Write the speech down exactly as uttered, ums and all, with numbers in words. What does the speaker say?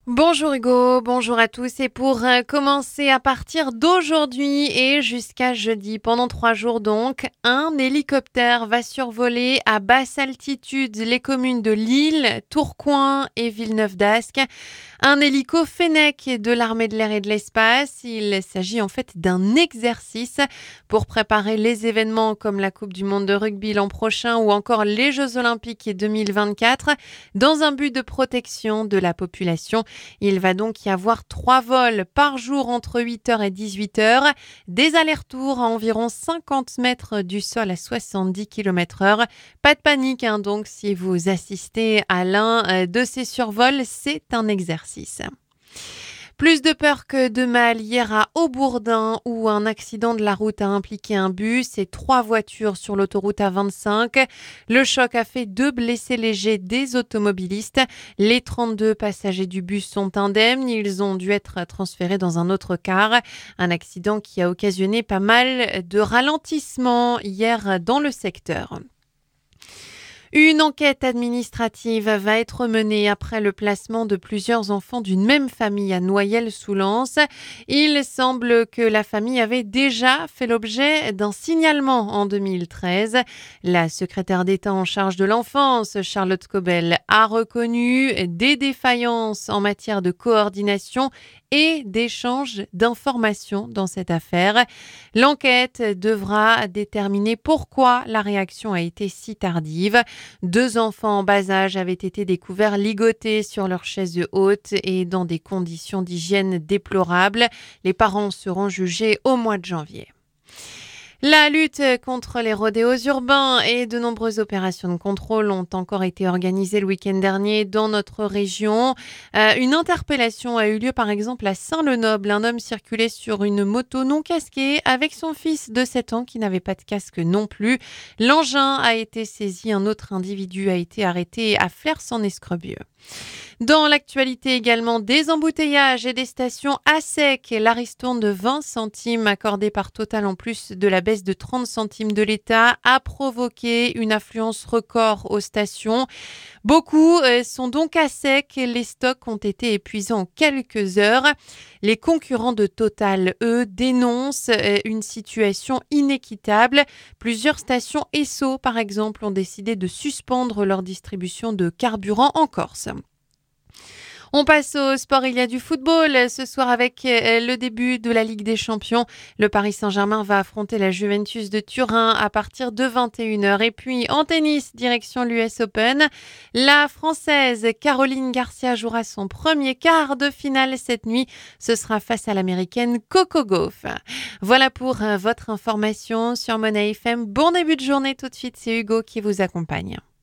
Bonjour Hugo, bonjour à tous. Et pour euh, commencer à partir d'aujourd'hui et jusqu'à jeudi, pendant trois jours donc, un hélicoptère va survoler à basse altitude les communes de Lille, Tourcoing et Villeneuve-d'Ascq. Un hélico Fennec de l'armée de l'air et de l'espace. Il s'agit en fait d'un exercice pour préparer les événements comme la Coupe du monde de rugby l'an prochain ou encore les Jeux olympiques deux mille vingt-quatre dans un but de protection de la population. Il va donc y avoir trois vols par jour entre huit heures et dix-huit heures, des allers-retours à environ cinquante mètres du sol à soixante-dix kilomètres heure. Pas de panique hein, donc si vous assistez à l'un de ces survols, c'est un exercice. Plus de peur que de mal hier à Aubourdin où un accident de la route a impliqué un bus et trois voitures sur l'autoroute A vingt-cinq. Le choc a fait deux blessés légers des automobilistes. Les trente-deux passagers du bus sont indemnes. Ils ont dû être transférés dans un autre car. Un accident qui a occasionné pas mal de ralentissements hier dans le secteur. Une enquête administrative va être menée après le placement de plusieurs enfants d'une même famille à Noyelles-sous-Lens. Il semble que la famille avait déjà fait l'objet d'un signalement en deux mille treize. La secrétaire d'État en charge de l'enfance, Charlotte Cobel, a reconnu des défaillances en matière de coordination et d'échange d'informations dans cette affaire. L'enquête devra déterminer pourquoi la réaction a été si tardive. Deux enfants en bas âge avaient été découverts ligotés sur leur chaise haute et dans des conditions d'hygiène déplorables. Les parents seront jugés au mois de janvier. La lutte contre les rodéos urbains et de nombreuses opérations de contrôle ont encore été organisées le week-end dernier dans notre région. Euh, une interpellation a eu lieu par exemple à Saint-Lenoble. Un homme circulait sur une moto non casquée avec son fils de sept ans qui n'avait pas de casque non plus. L'engin a été saisi. Un autre individu a été arrêté à Flers-en-Escrebieux. Dans l'actualité également, des embouteillages et des stations à sec. La ristourne de vingt centimes accordée par Total en plus de la baisse de trente centimes de l'État a provoqué une affluence record aux stations. Beaucoup sont donc à sec. Les stocks ont été épuisés en quelques heures. Les concurrents de Total, eux, dénoncent une situation inéquitable. Plusieurs stations Esso, par exemple, ont décidé de suspendre leur distribution de carburant en Corse. On passe au sport, il y a du football ce soir avec le début de la Ligue des Champions. Le Paris Saint-Germain va affronter la Juventus de Turin à partir de vingt et une heures. Et puis en tennis, direction l'U S Open. La Française Caroline Garcia jouera son premier quart de finale cette nuit. Ce sera face à l'Américaine Coco Gauff. Voilà pour votre information sur Money F M. Bon début de journée tout de suite, c'est Hugo qui vous accompagne.